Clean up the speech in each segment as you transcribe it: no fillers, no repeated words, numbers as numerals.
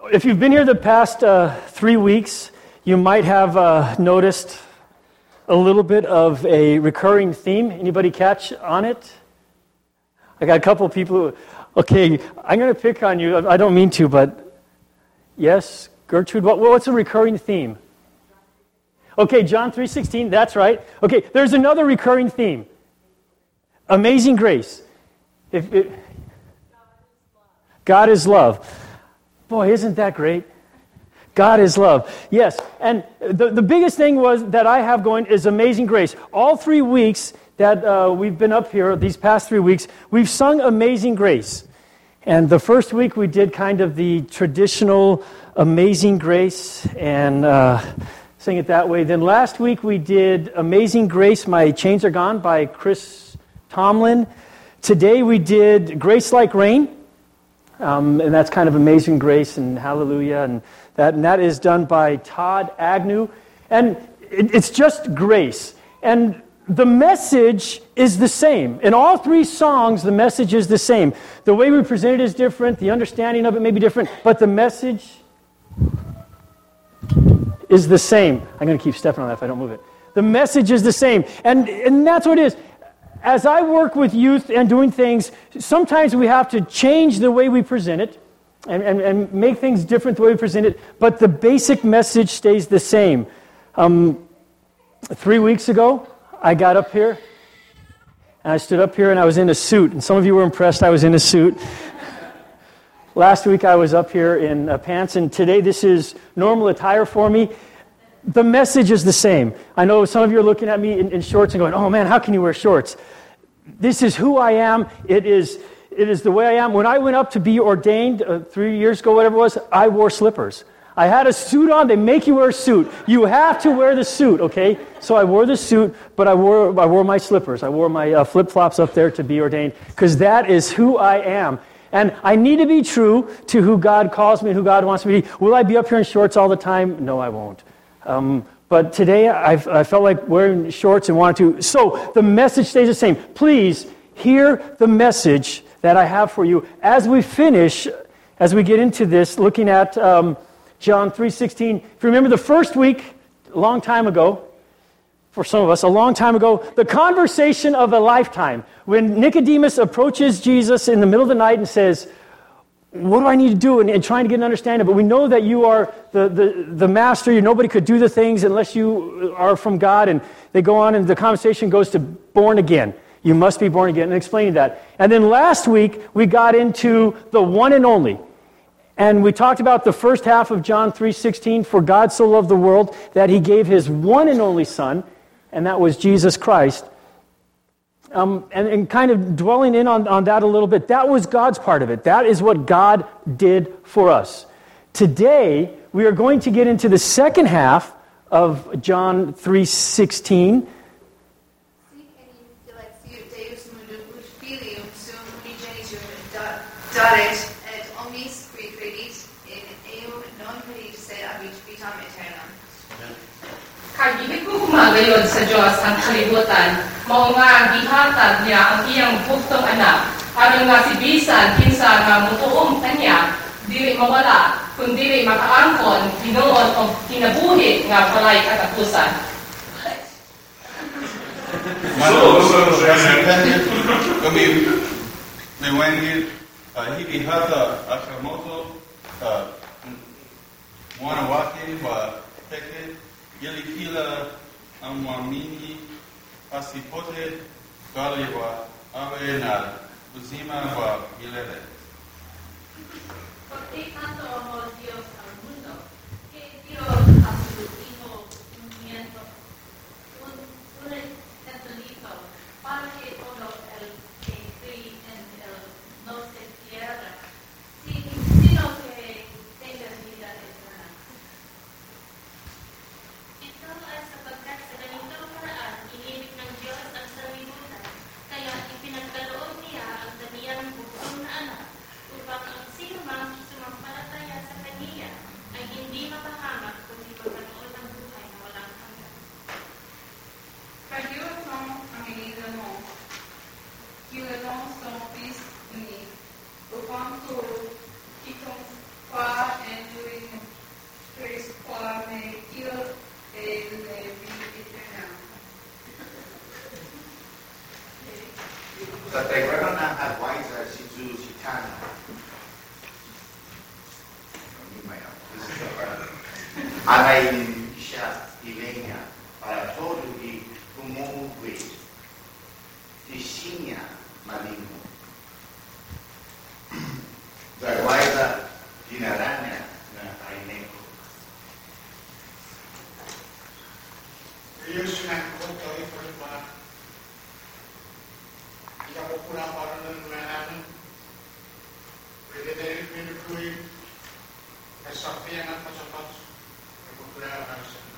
If you've been here the past 3 weeks, you might have noticed a little bit of a recurring theme. Anybody catch on it? I got a couple of people who, okay, I'm going to pick on you. I don't mean to, but yes, Gertrude, what's a recurring theme? Okay, John 3:16, that's right. Okay, there's another recurring theme. Amazing grace. God is love. Boy, isn't that great? God is love. Yes, and the biggest thing was that I have going is Amazing Grace. All 3 weeks that we've been up here, these past 3 weeks, we've sung Amazing Grace. And the first week we did kind of the traditional Amazing Grace and sing it that way. Then last week we did Amazing Grace, My Chains Are Gone by Chris Tomlin. Today we did Grace Like Rain. And that's kind of Amazing Grace and Hallelujah, and that is done by Todd Agnew. And it's just grace. And the message is the same. In all 3 songs, the message is the same. The way we present it is different. The understanding of it may be different. But the message is the same. I'm going to keep stepping on that if I don't move it. The message is the same. And that's what it is. As I work with youth and doing things, sometimes we have to change the way we present it and make things different the way we present it, but the basic message stays the same. 3 weeks ago, I got up here, and I stood up here, and I was in a suit, and some of you were impressed I was in a suit. Last week, I was up here in pants, and today this is normal attire for me. The message is the same. I know some of you are looking at me in shorts and going, oh man, how can you wear shorts? This is who I am. It is the way I am. When I went up to be ordained 3 years ago, whatever it was, I wore slippers. I had a suit on. They make you wear a suit. You have to wear the suit, okay? So I wore the suit, but I wore my slippers. I wore my flip-flops up there to be ordained because that is who I am. And I need to be true to who God calls me and who God wants me to be. Will I be up here in shorts all the time? No, I won't. But today I felt like wearing shorts and wanted to. So the message stays the same. Please hear the message that I have for you as we finish, as we get into this, looking at John 3:16. If you remember the first week, a long time ago, for some of us, a long time ago, the conversation of a lifetime. When Nicodemus approaches Jesus in the middle of the night and says, what do I need to do? And trying to get an understanding. But we know that you are the master. Nobody could do the things unless you are from God. And they go on and the conversation goes to born again. You must be born again, and explaining that. And then last week, we got into the one and only. And we talked about the first half of John 3:16, for God so loved the world that he gave his one and only Son, and that was Jesus Christ. And kind of dwelling in on that a little bit, that was God's part of it. That is what God did for us. Today, we are going to get into the second half of John 3:16. Gumagayon sa Diyos ang kalibutan, mao nga gihatag niya ang iyang bugtong anak, aron nga si bisan kinsa nga motuom kaniya dili mawala, kundi makaangkon hinuon og kinabuhi nga walay katapusan. Kami liwangi hibihata akamoto wanawake wa peke yelikila amwamini asipote bali wa awe na uzima wa milele. Porque tanto amó Dios al mundo, que dio a su Hijo unigénito, unigénito, para que todo el que cree en él no se pierda, sino que tenga vida eterna. Ito ay sapagkat sa ganitong paraan, inibig ng Diyos ang sanlibutan, kaya ipinagkaloob niya ang kaniyang bugtong na anak, upang ang sino mang sumampalataya Main siya ilenya para todo di umuwi di sinya malingo. Berwaida dinaranya na aineko. Yesus nak kau perempuan. Jika kau pulang pada bulan pwede tayo pinagkuhin kasafian at pasapat kaya ang sa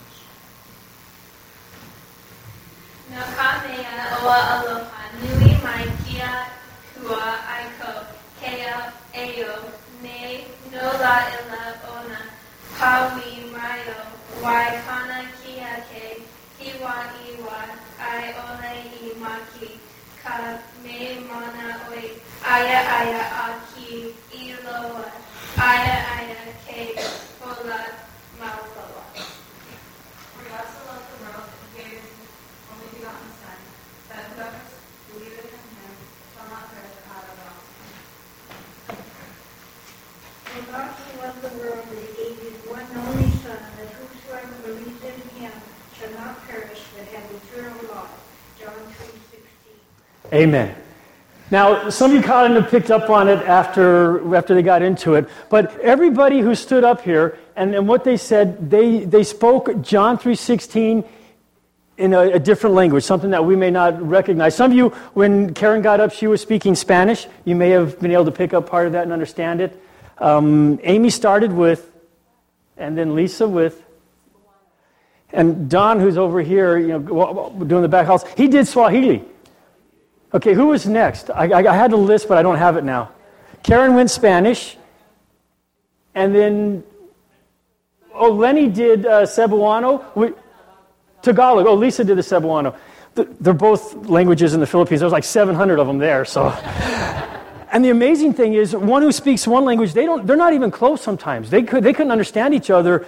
Nakame oa aloha nui mai kia kua aiko kea eo ne nola ila ona pawi mayo wai kana kia ke iwa ai ole I maki ka me mana oi aya aki iloa aya ke ola mauloa. For God so loved the world, He gave His only begotten Son, that whoever believeth in Him shall not perish but have everlasting life. For God so loved the world that He gave His one and only Son, that whosoever believes in Him shall not perish but have eternal life. John 3:16. Amen. Now, some of you kind of picked up on it after they got into it, but everybody who stood up here and what they said, they spoke John 3:16 in a different language, something that we may not recognize. Some of you, when Karen got up, she was speaking Spanish. You may have been able to pick up part of that and understand it. Amy started with, and then Lisa with, and Don, who's over here, doing the back house, he did Swahili. Okay, who was next? I had a list, but I don't have it now. Karen went Spanish. And then, Lenny did Cebuano. Tagalog. Lisa did the Cebuano. They're both languages in the Philippines. There's like 700 of them there. So, and the amazing thing is, one who speaks one language, they're not even close sometimes. They couldn't understand each other.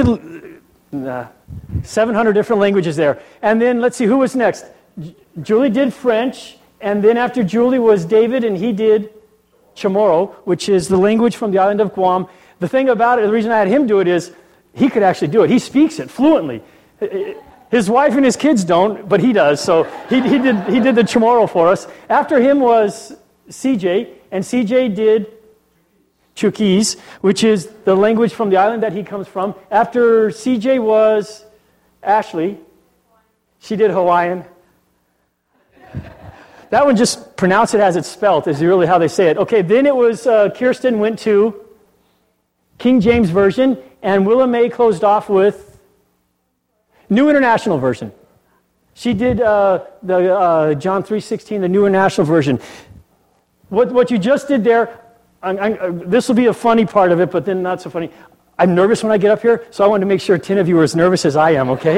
700 different languages there. And then, let's see, who was next? Julie did French. And then after Julie was David, and he did Chamorro, which is the language from the island of Guam. The thing about it, the reason I had him do it is he could actually do it. He speaks it fluently. His wife and his kids don't, but he does. So he did the Chamorro for us. After him was CJ, and CJ did Chuukese, which is the language from the island that he comes from. After CJ was Ashley. She did Hawaiian. That one, just pronounce it as it's spelt, is really how they say it. Okay, then it was Kirsten went to King James Version, and Willa Mae closed off with New International Version. She did the John 3:16, the New International Version. What you just did there, this will be a funny part of it, but then not so funny. I'm nervous when I get up here, so I wanted to make sure 10 of you are as nervous as I am, okay?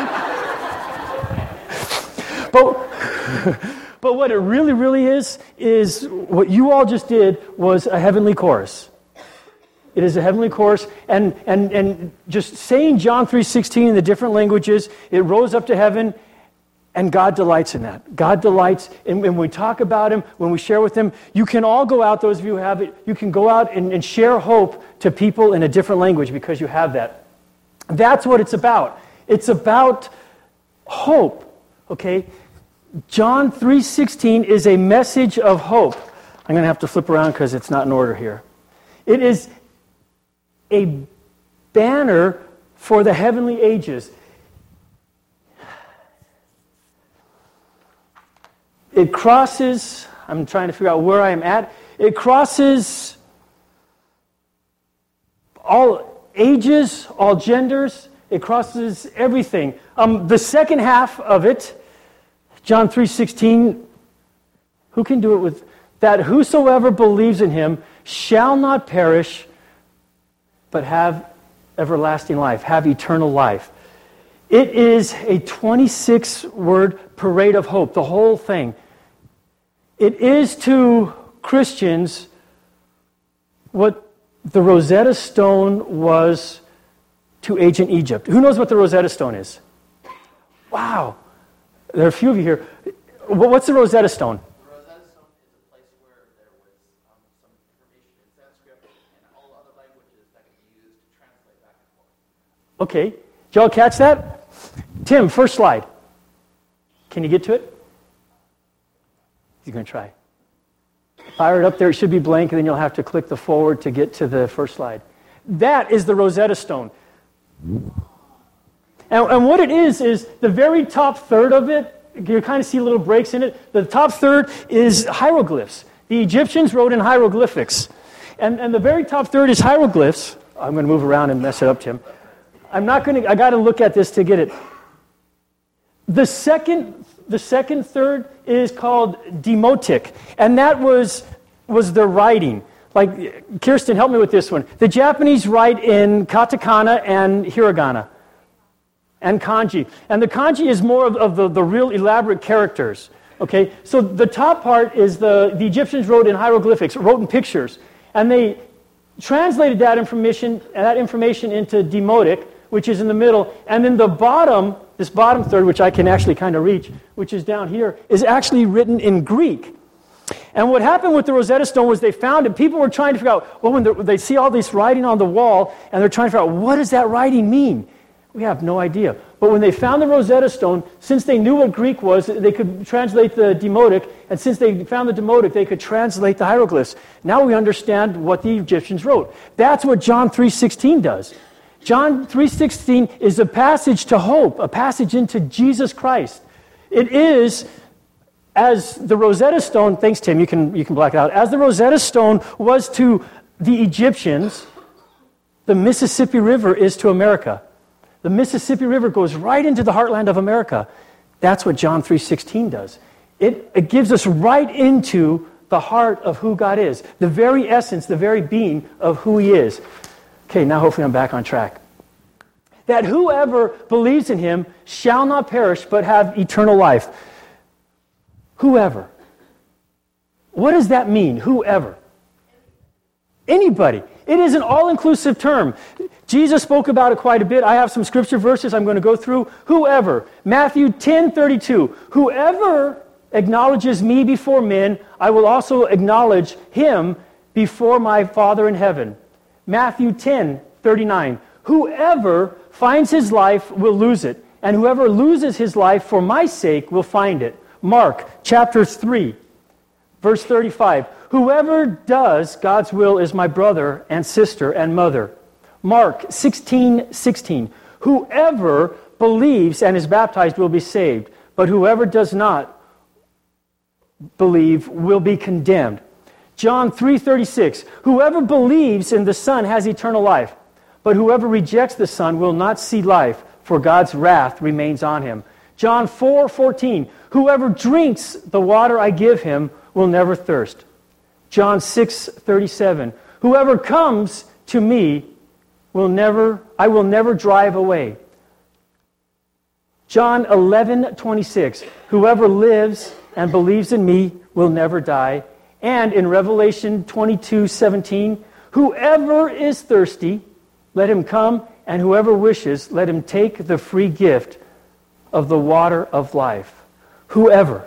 But what it really, really is what you all just did was a heavenly chorus. It is a heavenly chorus, and just saying John 3:16 in the different languages, it rose up to heaven, and God delights in that. God delights, and when we talk about Him, when we share with Him, you can all go out, those of you who have it, you can go out and share hope to people in a different language because you have that. That's what it's about. It's about hope, okay? John 3:16 is a message of hope. I'm going to have to flip around because it's not in order here. It is a banner for the heavenly ages. It crosses, I'm trying to figure out where I am at. It crosses all ages, all genders. It crosses everything. The second half of it, John 3:16, who can do it with that? Whosoever believes in Him shall not perish, but have everlasting life, have eternal life. It is a 26-word parade of hope, the whole thing. It is to Christians what the Rosetta Stone was to ancient Egypt. Who knows what the Rosetta Stone is? Wow. There are a few of you here. What's the Rosetta Stone? The Rosetta Stone is a place where there was some information in Sanskrit and all other languages that could be used to translate back and forth. Okay. Did y'all catch that? Tim, first slide. Can you get to it? He's going to try. Fire it up there. It should be blank, and then you'll have to click the forward to get to the first slide. That is the Rosetta Stone. And what it is the very top third of it, you kind of see little breaks in it. The top third is hieroglyphs. The Egyptians wrote in hieroglyphics. And the very top third is hieroglyphs. I'm going to move around and mess it up, Tim. I got to look at this to get it. The second third is called demotic, and that was their writing. Like, Kirsten, help me with this one. The Japanese write in katakana and hiragana and kanji. And the kanji is more of the real elaborate characters. Okay? So the top part is the Egyptians wrote in hieroglyphics, wrote in pictures. And they translated that information into demotic, which is in the middle. And then the bottom, this bottom third, which I can actually kind of reach, which is down here, is actually written in Greek. And what happened with the Rosetta Stone was they found it. People were trying to figure out, well, when they see all this writing on the wall, and they're trying to figure out, what does that writing mean? We have no idea. But when they found the Rosetta Stone, since they knew what Greek was, they could translate the demotic, and since they found the demotic, they could translate the hieroglyphs. Now we understand what the Egyptians wrote. That's what John 3:16 does. John 3:16 is a passage to hope, a passage into Jesus Christ. It is, as the Rosetta Stone, thanks Tim, you can black it out, as the Rosetta Stone was to the Egyptians, the Mississippi River is to America. The Mississippi River goes right into the heartland of America. That's what John 3:16 does. It gives us right into the heart of who God is, the very essence, the very being of who He is. Okay, now hopefully I'm back on track. That whoever believes in Him shall not perish but have eternal life. Whoever. What does that mean, whoever? Anybody. It is an all-inclusive term. Jesus spoke about it quite a bit. I have some scripture verses I'm going to go through. Whoever. Matthew 10:32. Whoever acknowledges me before men, I will also acknowledge him before my Father in heaven. Matthew 10:39. Whoever finds his life will lose it, and whoever loses his life for my sake will find it. Mark chapter 3, verse 35. Whoever does God's will is my brother and sister and mother. Mark 16:16. Whoever believes and is baptized will be saved, but whoever does not believe will be condemned. John 3:36. Whoever believes in the Son has eternal life, but whoever rejects the Son will not see life, for God's wrath remains on him. John 4:14. Whoever drinks the water I give him will never thirst. John 6:37. Whoever comes to me I will never drive away. John 11:26. Whoever lives and believes in me will never die. And in Revelation 22:17, whoever is thirsty, let him come, and whoever wishes, let him take the free gift of the water of life. Whoever.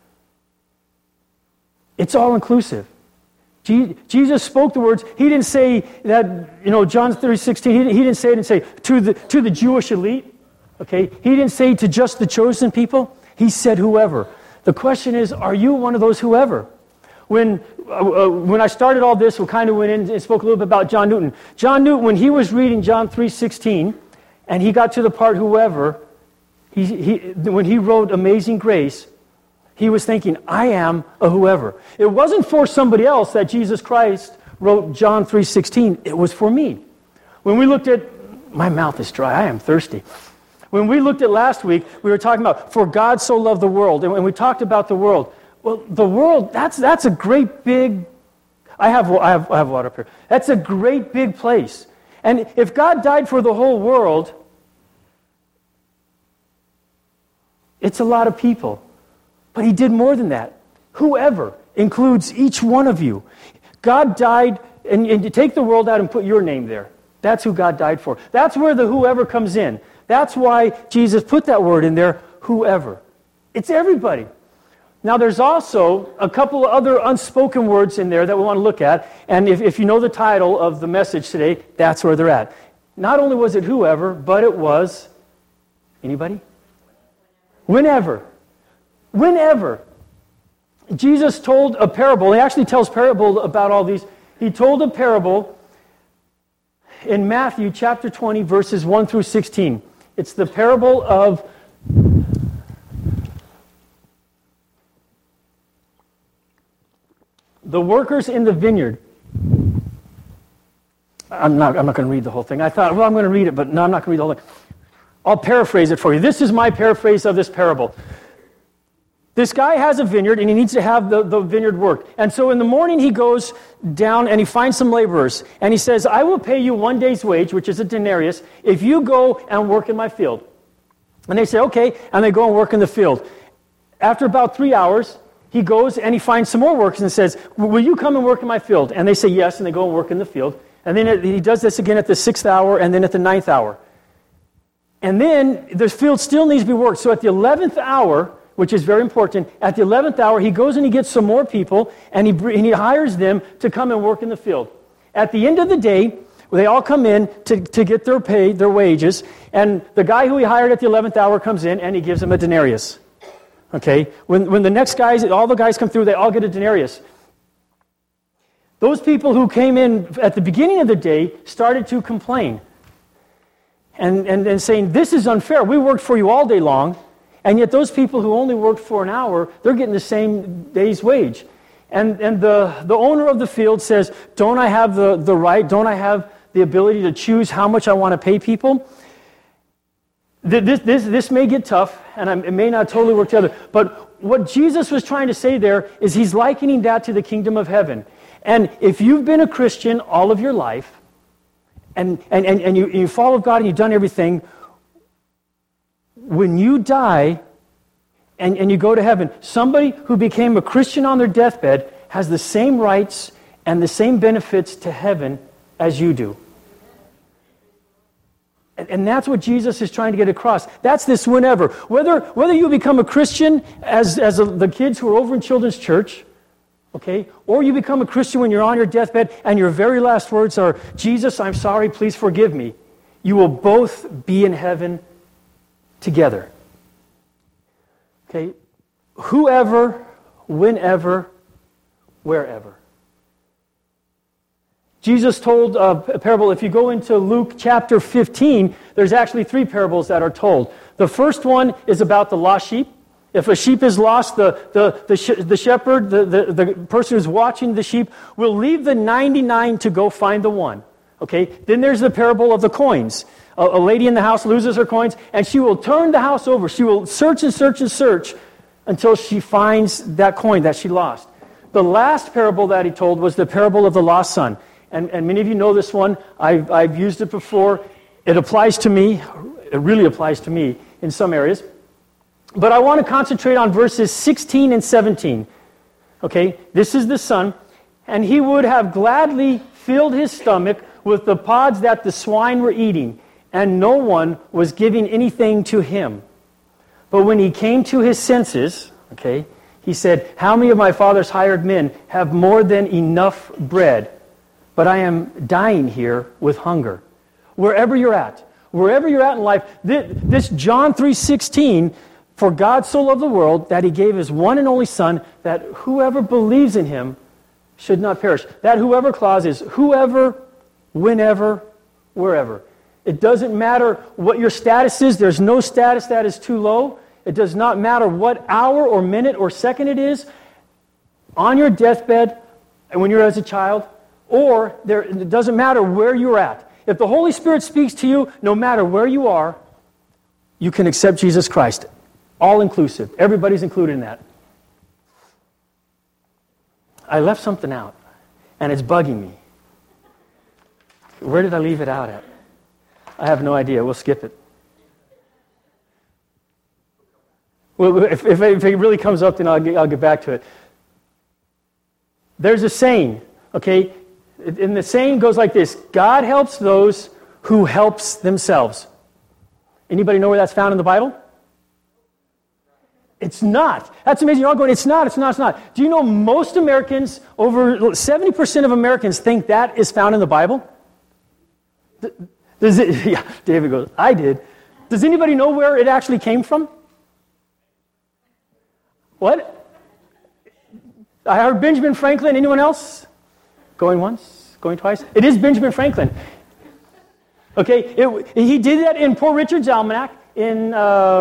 It's all inclusive. Jesus spoke the words. He didn't say that, John 3:16, he didn't say it and say to the Jewish elite. Okay? He didn't say to just the chosen people. He said whoever. The question is, are you one of those whoever? When I started all this, we kind of went in and spoke a little bit about John Newton. John Newton, when he was reading John 3:16, and he got to the part whoever, when he wrote Amazing Grace, he was thinking, I am a whoever. It wasn't for somebody else that Jesus Christ wrote John 3:16. It was for me. When we looked at, my mouth is dry, I am thirsty. When we looked at last week, we were talking about, for God so loved the world, and we talked about the world. Well, the world, that's a great big, I have water up here. That's a great big place. And if God died for the whole world, it's a lot of people. But He did more than that. Whoever includes each one of you. God died, and you take the world out and put your name there. That's who God died for. That's where the whoever comes in. That's why Jesus put that word in there, whoever. It's everybody. Now there's also a couple of other unspoken words in there that we want to look at. And if you know the title of the message today, that's where they're at. not only was it whoever, but it was, anybody? Whenever. Whenever. Jesus told a parable. He actually tells parable about all these. He told a parable in Matthew chapter 20, verses 1 through 16. It's the parable of the workers in the vineyard. I'm not going to read the whole thing. I thought, well, I'm going to read it, but no, I'm not going to read the whole thing. I'll paraphrase it for you. This is my paraphrase of this parable. This guy has a vineyard, and he needs to have the vineyard worked. And so in the morning, he goes down, and he finds some laborers. And he says, I will pay you 1 day's wage, which is a denarius, if you go and work in my field. And they say, okay, and they go and work in the field. After about 3 hours, he goes and he finds some more workers and says, will you come and work in my field? And they say yes, and they go and work in the field. And then he does this again at the 6th hour and then at the 9th hour. And then the field still needs to be worked. So at the 11th hour, which is very important, at the 11th hour, he goes and he gets some more people and he hires them to come and work in the field. At the end of the day, they all come in to get their pay, their wages, and the guy who he hired at the 11th hour comes in and he gives them a denarius. Okay? When the next guys, all the guys come through, they all get a denarius. Those people who came in at the beginning of the day started to complain and saying, this is unfair. We worked for you all day long, and yet those people who only worked for an hour, they're getting the same day's wage. And the owner of the field says, don't I have the right, don't I have the ability to choose how much I want to pay people? This may get tough, and it may not totally work together, but what Jesus was trying to say there is he's likening that to the kingdom of heaven. And if you've been a Christian all of your life, and you follow God and you've done everything, when you die and you go to heaven, somebody who became a Christian on their deathbed has the same rights and the same benefits to heaven as you do. And that's what Jesus is trying to get across. That's this whenever. Whether you become a Christian as the kids who are over in children's church, okay, or you become a Christian when you're on your deathbed and your very last words are, Jesus, I'm sorry, please forgive me. You will both be in heaven together. Okay, whoever, whenever, wherever. Jesus told a parable. If you go into Luke chapter 15, there's actually 3 parables that are told. The first one is about the lost sheep. If a sheep is lost, the shepherd, the person who's watching the sheep, will leave the 99 to go find the one. Okay? Then there's the parable of the coins. A lady in the house loses her coins, and she will turn the house over. She will search and search and search until she finds that coin that she lost. The last parable that he told was the parable of the lost son. And many of you know this one. I've used it before. It applies to me. It really applies to me in some areas. But I want to concentrate on verses 16 and 17. Okay, this is the son. And he would have gladly filled his stomach with the pods that the swine were eating, and no one was giving anything to him. But when he came to his senses, okay, he said, how many of my father's hired men have more than enough bread? But I am dying here with hunger. Wherever you're at in life, this John 3:16, for God so loved the world that he gave his one and only son, that whoever believes in him should not perish. That whoever clause is whoever, whenever, wherever. It doesn't matter what your status is. There's no status that is too low. It does not matter what hour or minute or second it is. On your deathbed, and when you're as a child, or it doesn't matter where you're at. If the Holy Spirit speaks to you, no matter where you are, you can accept Jesus Christ. All inclusive. Everybody's included in that. I left something out, and it's bugging me. Where did I leave it out at? I have no idea. We'll skip it. Well, if it really comes up, then I'll get back to it. There's a saying, okay? And the saying goes like this: God helps those who helps themselves. Anybody know where that's found in the Bible? It's not. That's amazing. You're all going, it's not. Do you know most Americans, over 70% of Americans, think that is found in the Bible? Yeah, David goes, I did. Does anybody know where it actually came from? What? I heard Benjamin Franklin. Anyone else? Going once? Going twice? It is Benjamin Franklin. Okay, he did that in Poor Richard's Almanac in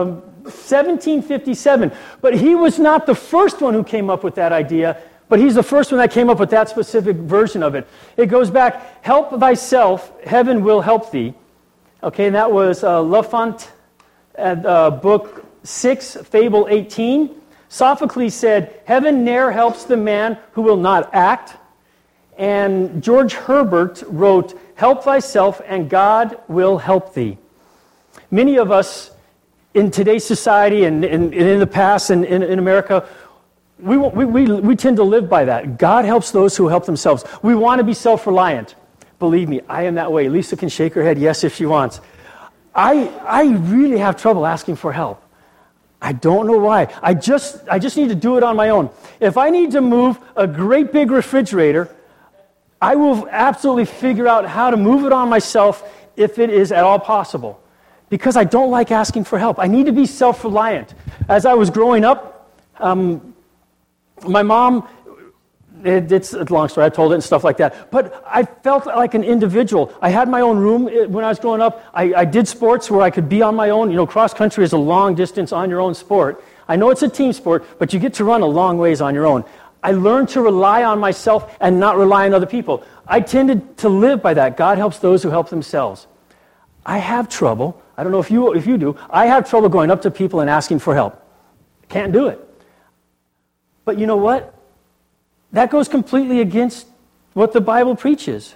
1757. But he was not the first one who came up with that idea, but he's the first one that came up with that specific version of it. It goes back, help thyself, heaven will help thee. Okay, and that was Lafont at book 6, fable 18. Sophocles said, heaven ne'er helps the man who will not act. And George Herbert wrote, help thyself and God will help thee. Many of us in today's society and in the past and in America, we tend to live by that. God helps those who help themselves. We want to be self-reliant. Believe me, I am that way. Lisa can shake her head yes if she wants. I really have trouble asking for help. I don't know why. I just need to do it on my own. If I need to move a great big refrigerator, I will absolutely figure out how to move it on myself if it is at all possible. Because I don't like asking for help. I need to be self-reliant. As I was growing up, my mom, it's a long story, I told it and stuff like that, but I felt like an individual. I had my own room when I was growing up. I did sports where I could be on my own. You know, cross country is a long distance on your own sport. I know it's a team sport, but you get to run a long ways on your own. I learned to rely on myself and not rely on other people. I tended to live by that. God helps those who help themselves. I have trouble. I don't know if you do. I have trouble going up to people and asking for help. Can't do it. But you know what? That goes completely against what the Bible preaches.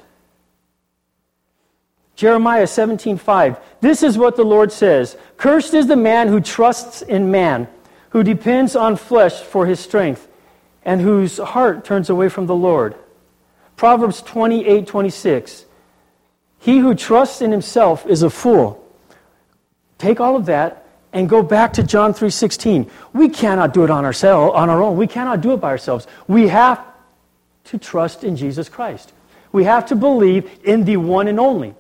Jeremiah 17:5. This is what the Lord says. Cursed is the man who trusts in man, who depends on flesh for his strength, and whose heart turns away from the Lord. Proverbs 28:26. He who trusts in himself is a fool. Take all of that and go back to John 3:16. We cannot do it on our own. We cannot do it by ourselves. We have to trust in Jesus Christ. We have to believe in the one and only.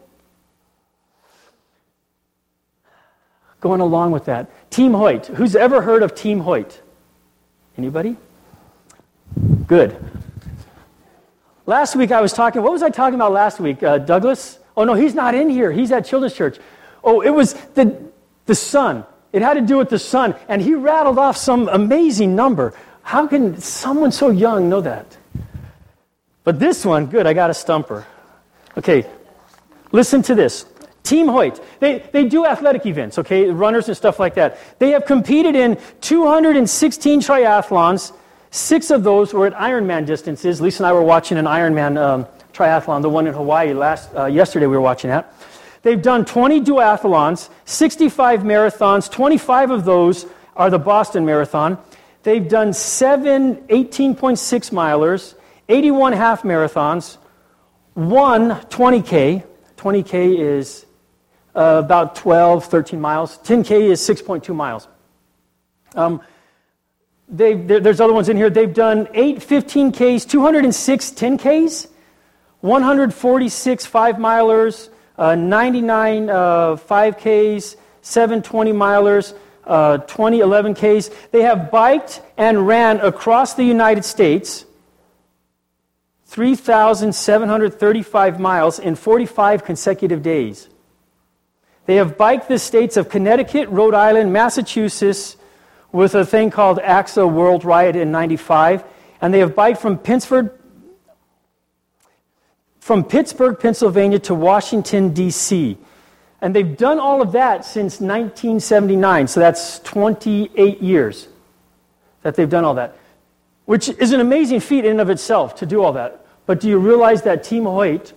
Going along with that, Team Hoyt. Who's ever heard of Team Hoyt? Anybody? Good. Last week I was talking, what was I talking about last week? Douglas? Oh no, he's not in here. He's at Children's Church. Oh, it was the sun. It had to do with the sun. And he rattled off some amazing number. How can someone so young know that? But this one, good, I got a stumper. Okay, listen to this. Team Hoyt, they do athletic events, okay, runners and stuff like that. They have competed in 216 triathlons. 6 of those were at Ironman distances. Lisa and I were watching an Ironman triathlon, the one in Hawaii yesterday we were watching that. They've done 20 duathlons, 65 marathons, 25 of those are the Boston Marathon. They've done 7 18.6 milers, 81 half marathons, 1 20K. 20K is about 12, 13 miles. 10K is 6.2 miles. There's other ones in here. They've done 8 15Ks, 206 10Ks, 146 5-milers, 99 5Ks, 7 20-milers, 20 11Ks. They have biked and ran across the United States 3,735 miles in 45 consecutive days. They have biked the states of Connecticut, Rhode Island, Massachusetts with a thing called AXA World Riot in 95. And they have biked from Pittsburgh, Pennsylvania to Washington, D.C. And they've done all of that since 1979. So that's 28 years that they've done all that. Which is an amazing feat in and of itself to do all that. But do you realize that Team Hoyt,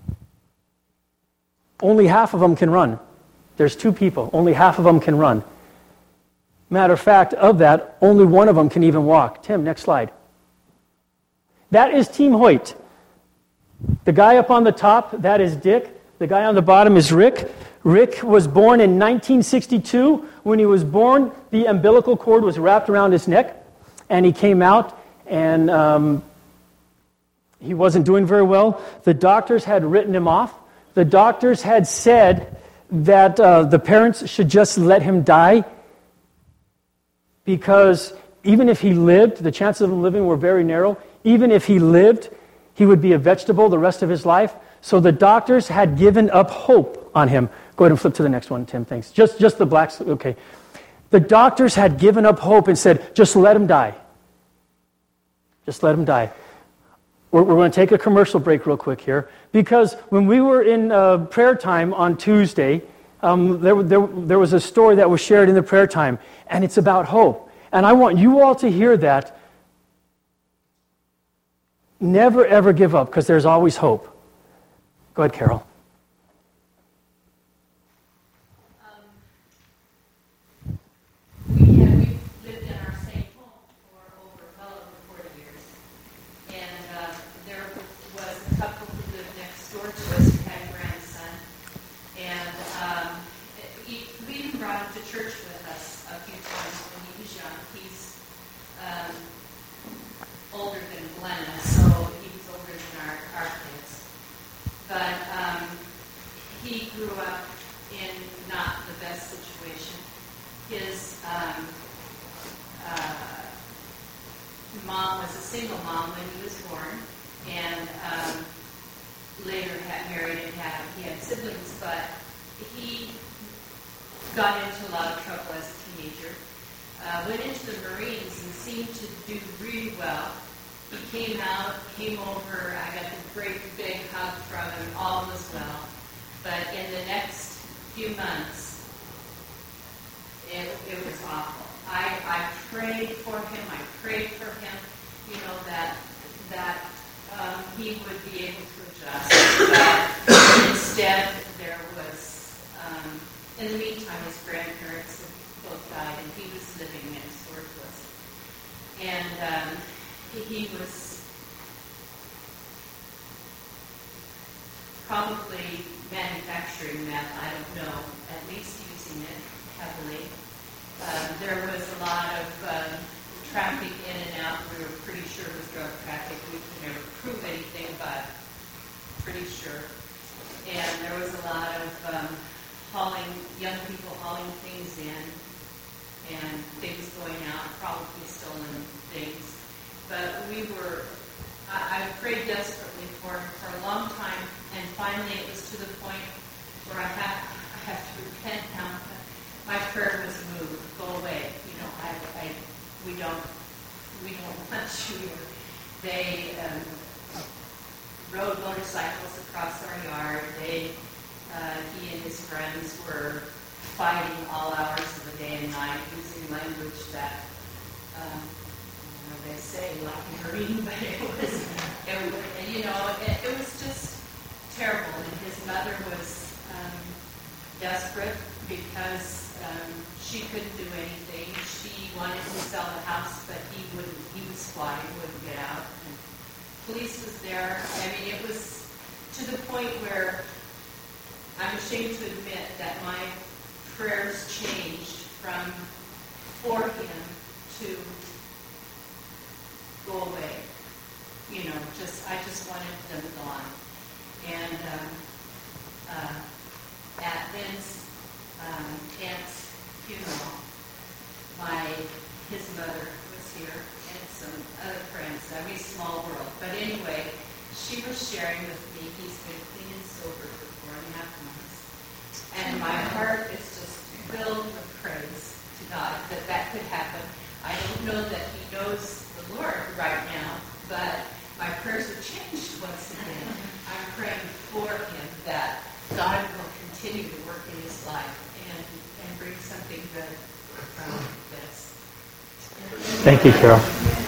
only half of them can run? There's 2 people, only half of them can run. Matter of fact, of that, only one of them can even walk. Tim, next slide. That is Team Hoyt. The guy up on the top, that is Dick. The guy on the bottom is Rick. Rick was born in 1962. When he was born, the umbilical cord was wrapped around his neck, and he came out, and he wasn't doing very well. The doctors had written him off the doctors had said that the parents should just let him die because even if he lived, the chances of him living were very narrow. Even if he lived, he would be a vegetable the rest of his life. So the doctors had given up hope on him. Go ahead and flip to the next one, Tim, thanks. Just the blacks, okay. The doctors had given up hope and said, just let him die. Just let him die. We're going to take a commercial break real quick here, because when we were in prayer time on Tuesday, there was a story that was shared in the prayer time, and it's about hope. And I want you all to hear that. Never, ever give up, because there's always hope. Go ahead, Carol. We've lived in our same home for well over 40 years. And there was a couple who lived next door to us who had a grandson. And we even brought him to church with us a few times when he was young. He's older than Glenna, so he was older than our kids. But he grew up in not the best situation. His mom was a single mom when he was born, and later got married and he had siblings, but he got into a lot of trouble as a teenager. Went into the Marines and seemed to do really well. He came out, came over, I got a great big hug from him, all was well. But in the next few months, it was awful. I prayed for him, that he would be able to adjust. But instead, there was, in the meantime, his grandparents had both died, and he was living next door to us. And he was probably manufacturing meth, I don't know, at least using it heavily. There was a lot of traffic in and out. We were pretty sure it was drug traffic. We could never prove anything, but pretty sure. And there was a lot of young people hauling things in, and things going out, probably stolen things. But I prayed desperately for him for a long time, and finally it was to the point where I have to repent now. My prayer was moved. Go away. We don't want you here. They rode motorcycles across our yard. He and his friends were fighting all hours of the day and night, using language that they say like Marine, but it was just terrible. And his mother was desperate because she couldn't do anything. She wanted to sell the house, but he wouldn't. He was squatting, wouldn't get out. And police was there. I mean, it was to the point where I'm ashamed to admit that my prayers changed from for him to go away. I just wanted them gone. And at Lynn's aunt's funeral, his mother was here and some other friends. I mean, small world. But anyway, she was sharing with me. He's been clean and sober for 4.5 months. And my heart is just filled with praise to God that could happen. I don't know that he knows the Lord right now, but my prayers have changed once again. I'm praying for him that God will continue to work in his life and bring something good from this. Thank you, Carol.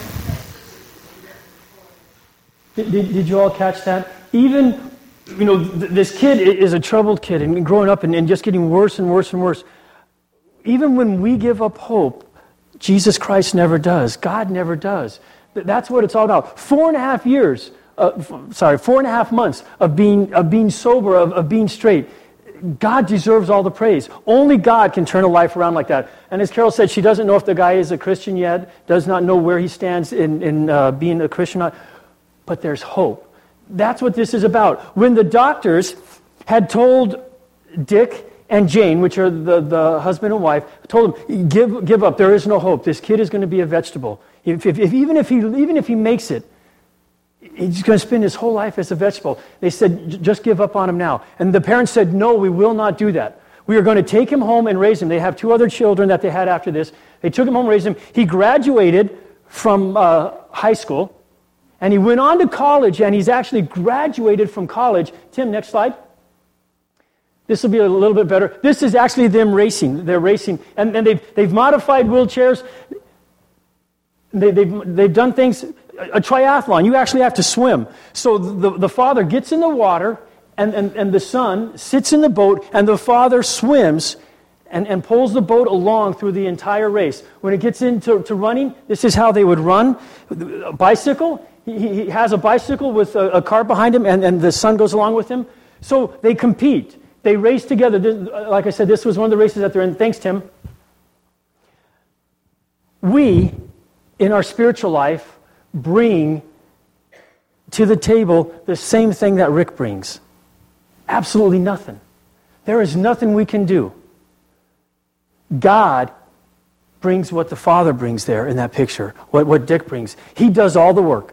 Did you all catch that? Even, this kid is a troubled kid and growing up and just getting worse and worse and worse. Even when we give up hope, Jesus Christ never does. God never does. That's what it's all about. 4.5 years, 4.5 months of being sober, of being straight. God deserves all the praise. Only God can turn a life around like that. And as Carol said, she doesn't know if the guy is a Christian yet, does not know where he stands in being a Christian or not. But there's hope. That's what this is about. When the doctors had told Dick and Jane, which are the husband and wife, told him, give up. There is no hope. This kid is going to be a vegetable. Even if he makes it, he's going to spend his whole life as a vegetable. They said, just give up on him now. And the parents said, no, we will not do that. We are going to take him home and raise him. They have 2 other children that they had after this. They took him home and raised him. He graduated from high school, and he went on to college, and he's actually graduated from college. Tim, next slide. This will be a little bit better. This is actually them racing. They're racing, and they've modified wheelchairs. They've done things, a triathlon. You actually have to swim. So the father gets in the water, and the son sits in the boat, and the father swims and pulls the boat along through the entire race. When it gets into running, this is how they would run. A bicycle, he has a bicycle with a car behind him, and the son goes along with him. So they compete. They race together. Like I said, this was one of the races that they're in. Thanks, Tim. We, in our spiritual life, bring to the table the same thing that Rick brings. Absolutely nothing. There is nothing we can do. God brings what the Father brings there in that picture, what Dick brings. He does all the work.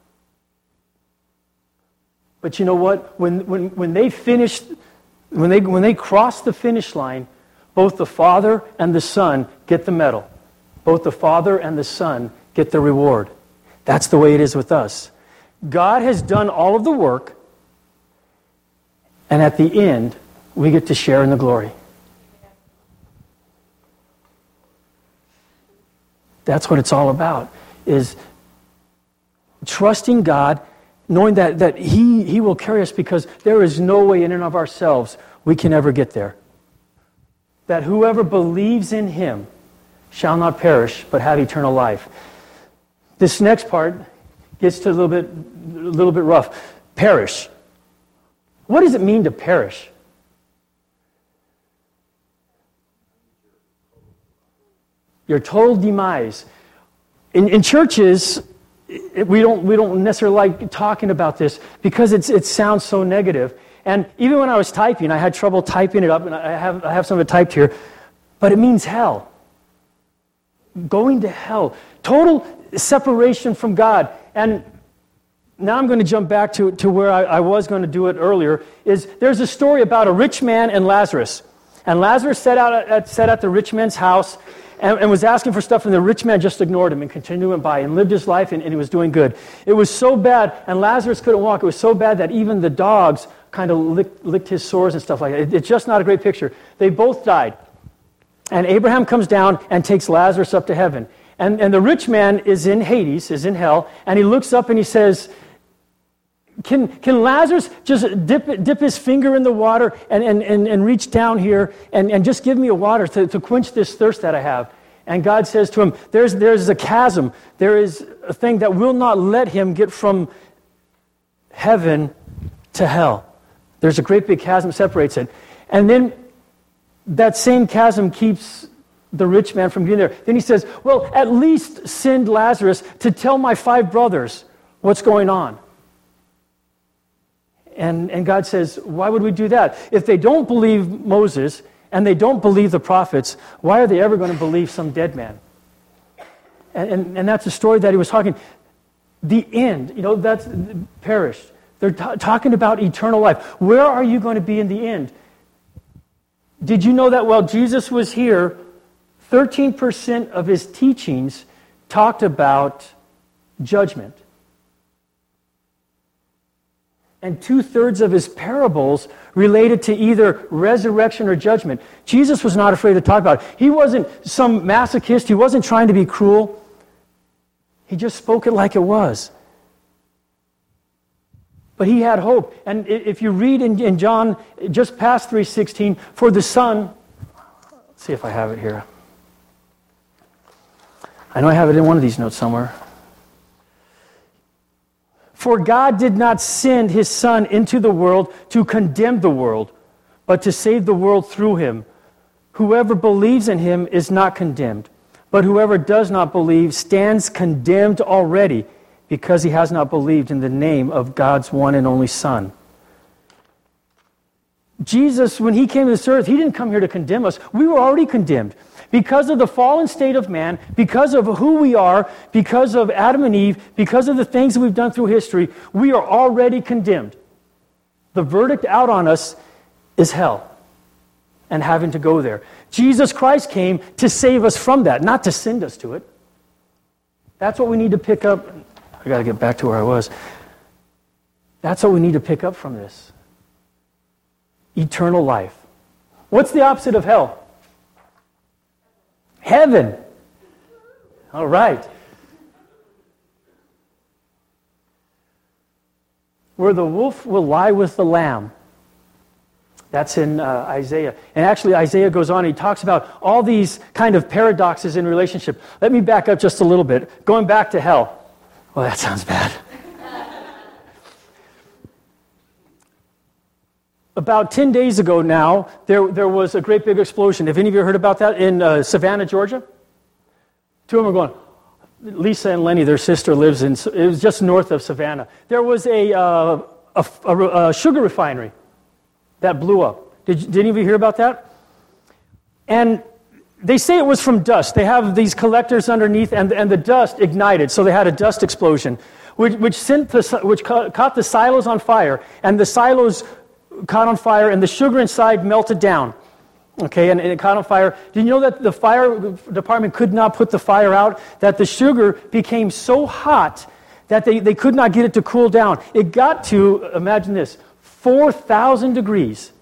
But you know what? When they finish, when they cross the finish line, both the Father and the Son get the medal. Both the Father and the Son get the reward. That's the way it is with us. God has done all of the work, and at the end, we get to share in the glory. That's what it's all about, is trusting God, knowing that He will carry us, because there is no way in and of ourselves we can ever get there. That whoever believes in Him shall not perish, but have eternal life. This next part gets to a little bit rough. Perish. What does it mean to perish? Your total demise. In churches, we don't necessarily like talking about this because it sounds so negative. And even when I was typing, I had trouble typing it up, and I have some of it typed here. But it means hell. Going to hell. Total separation from God. And now I'm going to jump back to where I was going to do it earlier. There's a story about a rich man and Lazarus. And Lazarus sat at the rich man's house and was asking for stuff, and the rich man just ignored him and continued by and lived his life, and he was doing good. It was so bad, and Lazarus couldn't walk. It was so bad that even the dogs kind of licked his sores and stuff like that. It's just not a great picture. They both died. And Abraham comes down and takes Lazarus up to heaven. And the rich man is in Hades, is in hell, and he looks up and he says, Can Lazarus just dip his finger in the water and reach down here and just give me a water to quench this thirst that I have? And God says to him, there's a chasm. There is a thing that will not let him get from heaven to hell. There's a great big chasm that separates it. And then that same chasm keeps the rich man from getting there. Then he says, well, at least send Lazarus to tell my 5 brothers what's going on. And God says, why would we do that? If they don't believe Moses and they don't believe the prophets, why are they ever going to believe some dead man? And that's a story that he was talking. The end, that's perished. They're talking about eternal life. Where are you going to be in the end? Did you know that while Jesus was here, 13% of his teachings talked about judgment? And 2/3 of his parables related to either resurrection or judgment. Jesus was not afraid to talk about it. He wasn't some masochist. He wasn't trying to be cruel. He just spoke it like it was. But he had hope. And if you read in John, just past 3:16, for the Son, let's see if I have it here. I know I have it in one of these notes somewhere. For God did not send his Son into the world to condemn the world, but to save the world through him. Whoever believes in him is not condemned, but whoever does not believe stands condemned already, because he has not believed in the name of God's one and only Son. Jesus, when he came to this earth, he didn't come here to condemn us. We were already condemned. Because of the fallen state of man, because of who we are, because of Adam and Eve, because of the things that we've done through history, we are already condemned. The verdict out on us is hell and having to go there. Jesus Christ came to save us from that, not to send us to it. That's what we need to pick up. I got to get back to where I was. That's what we need to pick up from this. Eternal life. What's the opposite of hell? Heaven. All right. Where the wolf will lie with the lamb. That's in Isaiah. And actually, Isaiah goes on, he talks about all these kind of paradoxes in relationship. Let me back up just a little bit. Going back to hell. Well, that sounds bad. About 10 days ago now, there was a great big explosion. Have any of you heard about that in Savannah, Georgia? Two of them are going. Lisa and Lenny, their sister, lives in, it was just north of Savannah. There was a sugar refinery that blew up. Did any of you hear about that? And they say it was from dust. They have these collectors underneath, and the dust ignited, so they had a dust explosion, which caught the silos on fire, and the silos caught on fire, and the sugar inside melted down. Okay, and it caught on fire. Did you know that the fire department could not put the fire out? That the sugar became so hot that they could not get it to cool down. It got to, imagine this, 4,000 degrees.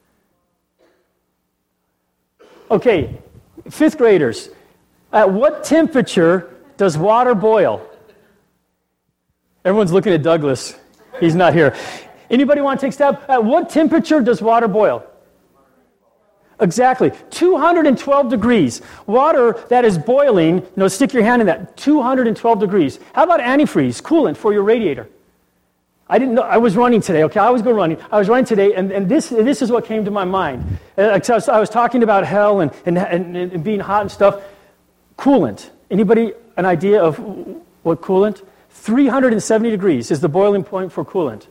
Okay, fifth graders, at what temperature does water boil? Everyone's looking at Douglas. He's not here. Anybody want to take a stab? At what temperature does water boil? Exactly. 212 degrees. Water that is boiling, stick your hand in that, 212 degrees. How about antifreeze, coolant for your radiator? I didn't know. I was running today, okay? I always go running. I was running today, and this is what came to my mind. I was talking about hell and being hot and stuff. Coolant. Anybody an idea of what coolant? 370 degrees is the boiling point for coolant.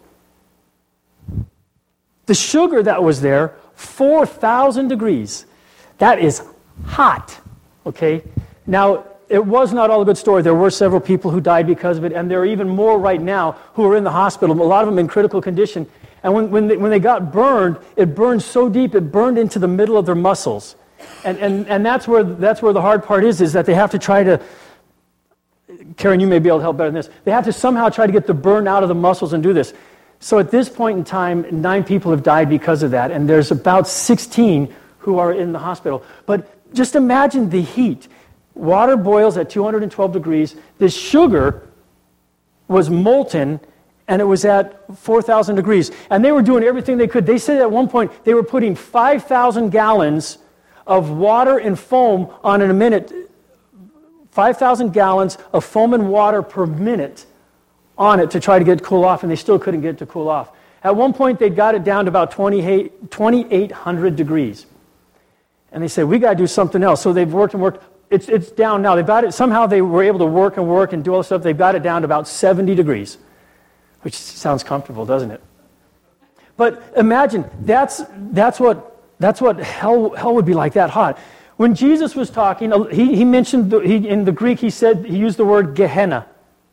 The sugar that was there, 4,000 degrees. That is hot, okay? Now, it was not all a good story. There were several people who died because of it, and there are even more right now who are in the hospital, a lot of them in critical condition. And when they got burned, it burned so deep, it burned into the middle of their muscles. And that's where the hard part is that they have to try to, Karen, you may be able to help better than this. They have to somehow try to get the burn out of the muscles and do this. So at this point in time, 9 people have died because of that, and there's about 16 who are in the hospital. But just imagine the heat. Water boils at 212 degrees. This sugar was molten, and it was at 4,000 degrees. And they were doing everything they could. They said at one point they were putting 5,000 gallons of water and foam on in a minute. 5,000 gallons of foam and water per minute on it to try to get it to cool off, and they still couldn't get it to cool off. At one point, they got it down to about 2,800 degrees. And they said, we got to do something else. So they've worked and worked. It's down now. They've got it. Somehow they were able to work and do all this stuff. They've got it down to about 70 degrees, which sounds comfortable, doesn't it? But imagine, that's what hell would be like, that hot. When Jesus was talking, he mentioned, in the Greek, he used the word Gehenna.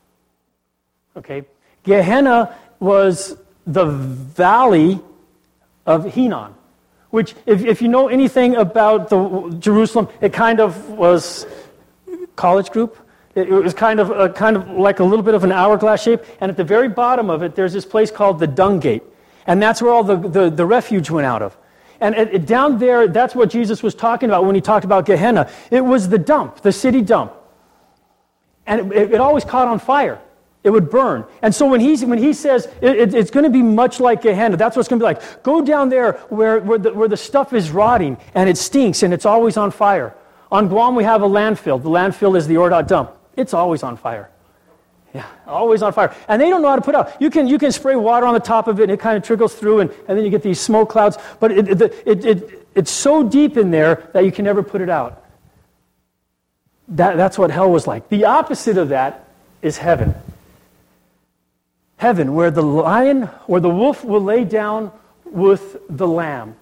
Okay, Gehenna was the valley of Hinnom, which, if you know anything about Jerusalem, it kind of was college group. It was kind of like a little bit of an hourglass shape, and at the very bottom of it, there's this place called the Dung Gate, and that's where all the refuge went out of. And down there, that's what Jesus was talking about when he talked about Gehenna. It was the dump, the city dump, and it always caught on fire. It would burn. And so when he says it's going to be much like Gehenna, that's what it's going to be like. Go down there where the stuff is rotting and it stinks and it's always on fire. On Guam we have a landfill. The landfill is the ORDOT dump. It's always on fire. Yeah, always on fire. And they don't know how to put out. You can spray water on the top of it and it kind of trickles through and then you get these smoke clouds. But it's so deep in there that you can never put it out. That's what hell was like. The opposite of that is heaven. Heaven, where the wolf will lay down with the Lamb.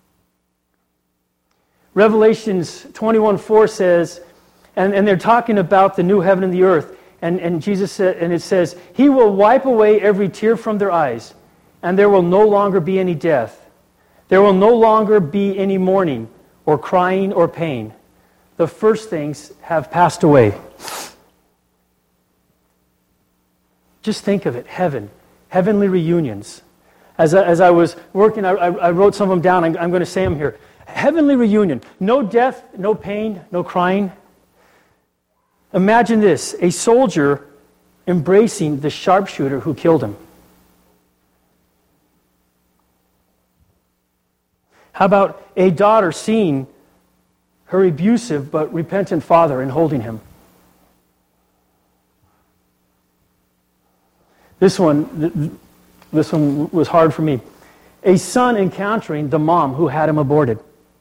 Revelations 21:4 says, and they're talking about the new heaven and the earth, and Jesus said, and it says, He will wipe away every tear from their eyes, and there will no longer be any death. There will no longer be any mourning, or crying, or pain. The first things have passed away. Just think of it, heaven, heavenly reunions. As I was working, I wrote some of them down. I'm going to say them here. Heavenly reunion. No death, no pain, no crying. Imagine this, a soldier embracing the sharpshooter who killed him. How about a daughter seeing her abusive but repentant father and holding him? This one was hard for me. A son encountering the mom who had him aborted.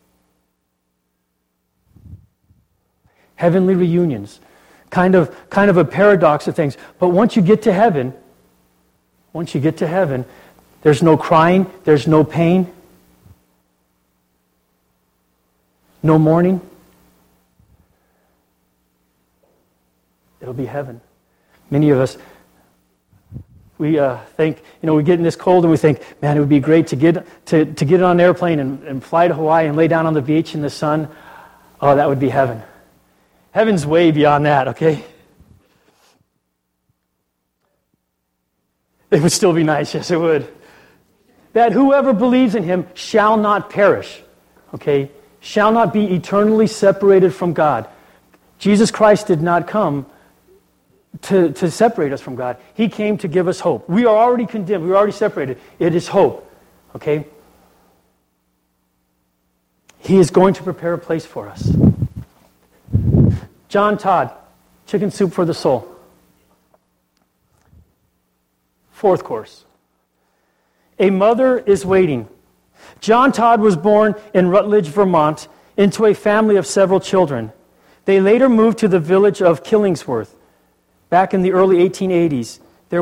Heavenly reunions. Kind of a paradox of things. But once you get to heaven, there's no crying, there's no pain, no mourning. It'll be heaven. Many of us, we think, we get in this cold and we think, man, it would be great to get on an airplane and fly to Hawaii and lay down on the beach in the sun. Oh, that would be heaven. Heaven's way beyond that, okay? It would still be nice, yes it would. That whoever believes in Him shall not perish, okay? Shall not be eternally separated from God. Jesus Christ did not come to separate us from God. He came to give us hope. We are already condemned. We are already separated. It is hope, okay? He is going to prepare a place for us. John Todd, Chicken Soup for the Soul. Fourth course. A mother is waiting. John Todd was born in Rutledge, Vermont, into a family of several children. They later moved to the village of Killingsworth. Back in the early 1880s,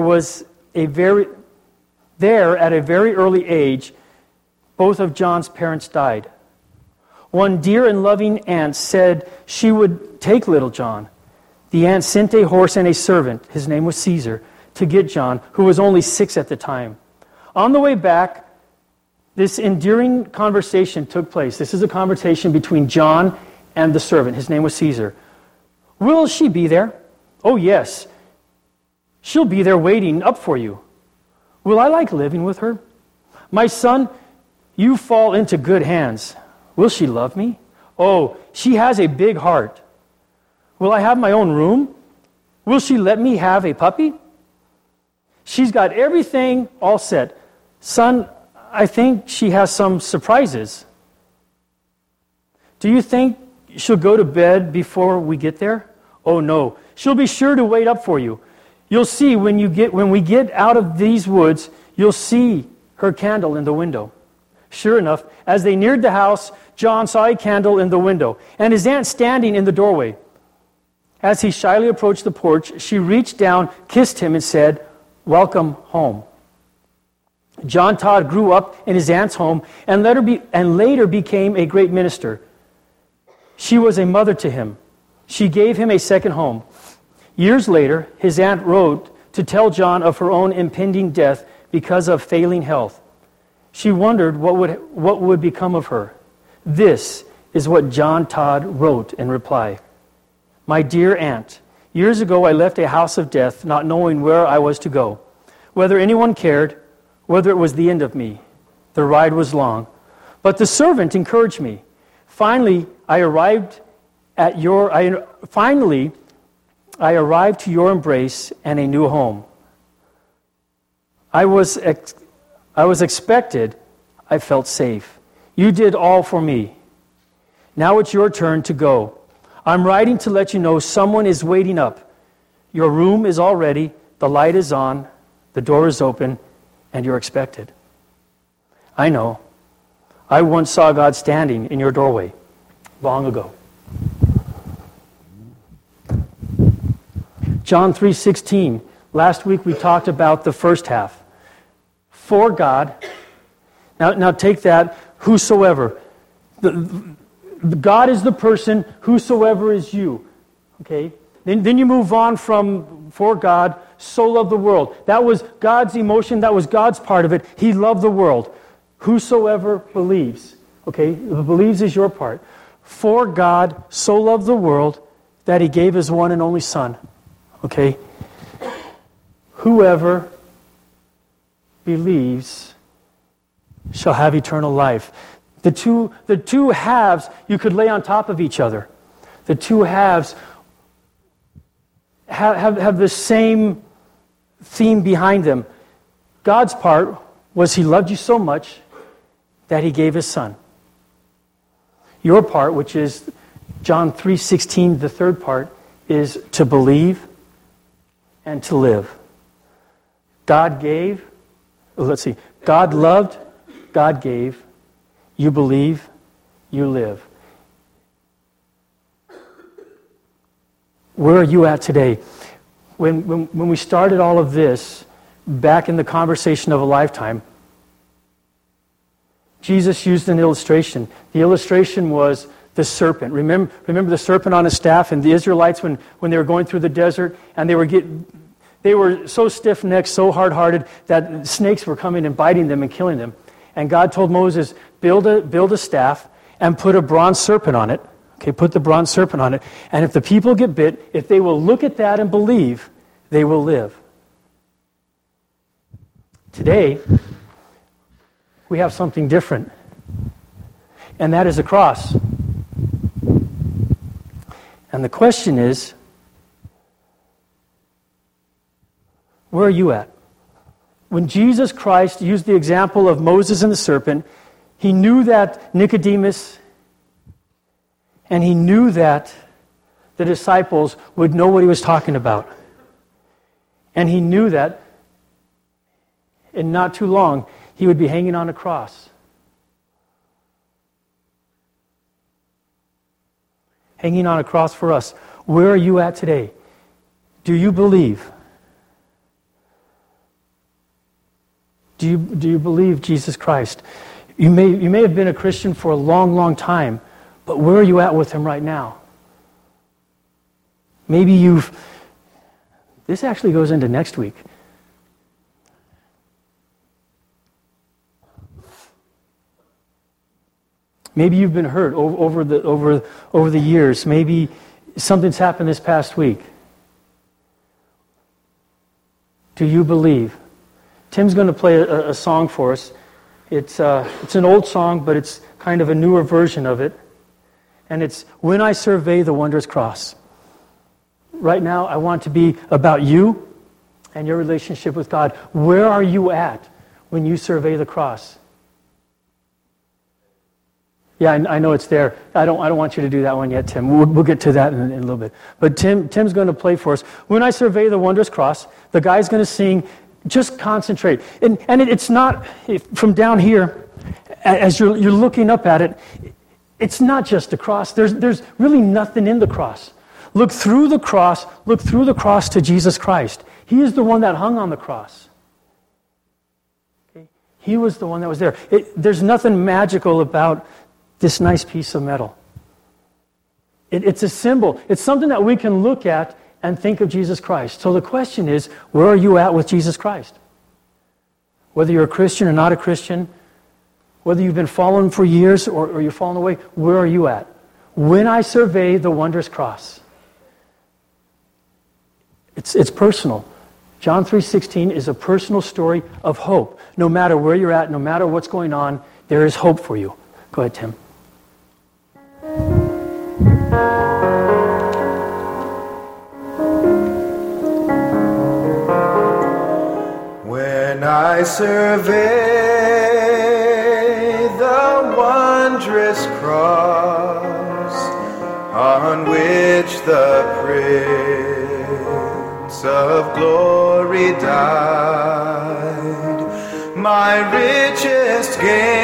at a very early age, both of John's parents died. One dear and loving aunt said she would take little John. The aunt sent a horse and a servant, his name was Caesar, to get John, who was only 6 at the time. On the way back, this endearing conversation took place. This is a conversation between John and the servant. His name was Caesar. Will she be there? Oh, yes. She'll be there waiting up for you. Will I like living with her? My son, you fall into good hands. Will she love me? Oh, she has a big heart. Will I have my own room? Will she let me have a puppy? She's got everything all set. Son, I think she has some surprises. Do you think she'll go to bed before we get there? Oh, no. She'll be sure to wait up for you. You'll see when we get out of these woods, you'll see her candle in the window. Sure enough, as they neared the house, John saw a candle in the window and his aunt standing in the doorway. As he shyly approached the porch, she reached down, kissed him, and said, "Welcome home." John Todd grew up in his aunt's home and later became a great minister. She was a mother to him. She gave him a second home. Years later, his aunt wrote to tell John of her own impending death because of failing health. She wondered what would become of her. This is what John Todd wrote in reply. My dear aunt, years ago I left a house of death, not knowing where I was to go, whether anyone cared, whether it was the end of me. The ride was long, but the servant encouraged me. Finally, I arrived to your embrace and a new home. I was expected. I felt safe. You did all for me. Now it's your turn to go. I'm writing to let you know someone is waiting up. Your room is all ready. The light is on. The door is open. And you're expected. I know. I once saw God standing in your doorway long ago. John 3:16. Last week we talked about the first half. For God Now take that, whosoever. God is the person, whosoever is you. Okay? Then you move on from, for God, so loved the world. That was God's emotion, that was God's part of it. He loved the world. Whosoever believes. Okay? Believes is your part. For God so loved the world that He gave His one and only Son. Okay? Whoever believes shall have eternal life. The two halves you could lay on top of each other. The two halves have the same theme behind them. God's part was He loved you so much that He gave His Son. Your part, which is John 3:16, the third part, is to believe and to live. God gave, God loved, God gave, you believe, you live. Where are you at today? When we started all of this, back in the conversation of a lifetime, Jesus used an illustration. The illustration was the serpent. Remember the serpent on his staff, and the Israelites, when they were going through the desert, and they were so stiff-necked, so hard-hearted, that snakes were coming and biting them and killing them. And God told Moses, build a staff and put a bronze serpent on it. Okay, put the bronze serpent on it. And if the people get bit, if they will look at that and believe, they will live. Today, we have something different. And that is a cross. And the question is, where are you at? When Jesus Christ used the example of Moses and the serpent, He knew that Nicodemus and He knew that the disciples would know what He was talking about. And He knew that in not too long, He would be hanging on a cross. Hanging on a cross for us. Where are you at today? Do you believe? Do you believe Jesus Christ? You may have been a Christian for a long, long time, but where are you at with Him right now? Maybe this actually goes into next week. Maybe you've been hurt over the years. Maybe something's happened this past week. Do you believe? Tim's going to play a song for us. It's an old song, but it's kind of a newer version of it. And it's When I Survey the Wondrous Cross. Right now, I want to be about you and your relationship with God. Where are you at when you survey the cross? Yeah, I know it's there. I don't want you to do that one yet, Tim. We'll get to that in a little bit. But Tim's going to play for us. When I Survey the Wondrous Cross, the guy's going to sing. Just concentrate. And it's not, from down here, as you're looking up at it, it's not just a cross. There's really nothing in the cross. Look through the cross to Jesus Christ. He is the one that hung on the cross. Okay? He was the one that was there. There's nothing magical about this nice piece of metal. It's a symbol. It's something that we can look at and think of Jesus Christ. So the question is, where are you at with Jesus Christ? Whether you're a Christian or not a Christian, whether you've been following for years or you're falling away, where are you at? When I survey the wondrous cross. It's personal. John 3:16 is a personal story of hope. No matter where you're at, no matter what's going on, there is hope for you. Go ahead, Tim. When I survey the wondrous cross on which the Prince of Glory died, my richest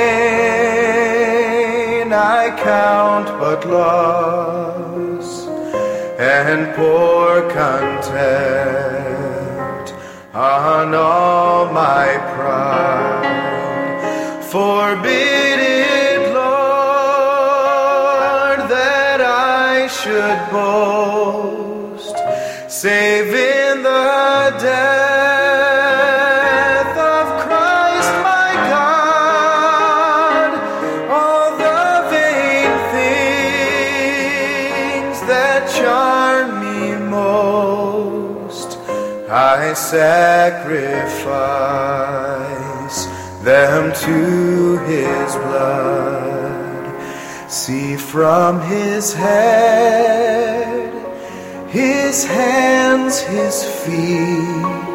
gain I count but loss, and pour content on all my pride. Forbid it, Lord, that I should boast, save in the death of Christ my God. All the vain things that charm me most, I sacrifice them to his blood. See, from his head, his hands, his feet,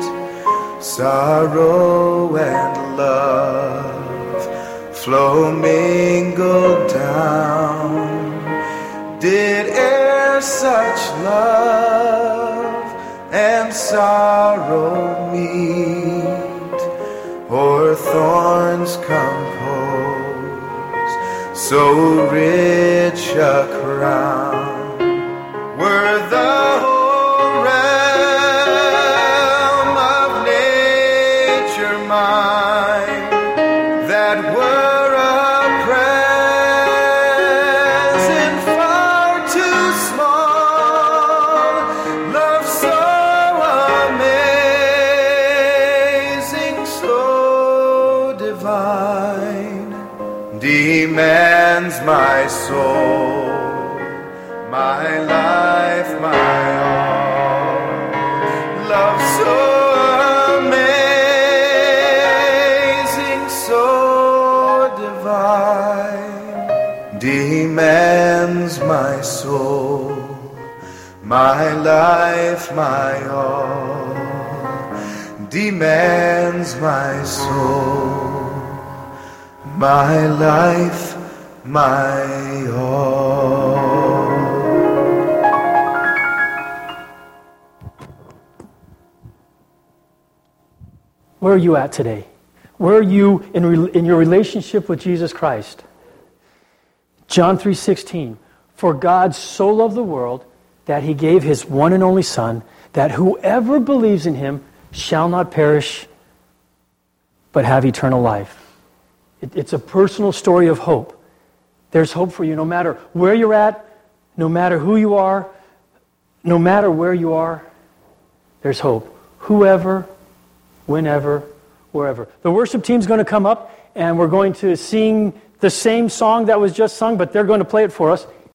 sorrow and love flow mingled down. Did e'er such love and sorrow meet, or thorns compose so rich a crown? Were the whole realm of nature mine, that were a present far too small, love so amazing, so divine, demands my soul, my life, my all. Love so amazing, so divine, demands my soul, my life, my all. Demands my soul, my life, my all. Where are you at today? Where are you in your relationship with Jesus Christ? John 3:16, for God so loved the world that he gave his one and only Son, that whoever believes in him shall not perish, but have eternal life. It's a personal story of hope. There's hope for you no matter where you're at, no matter who you are, no matter where you are, there's hope. Whoever, whenever, wherever. The worship team's going to come up and we're going to sing the same song that was just sung, but they're going to play it for us.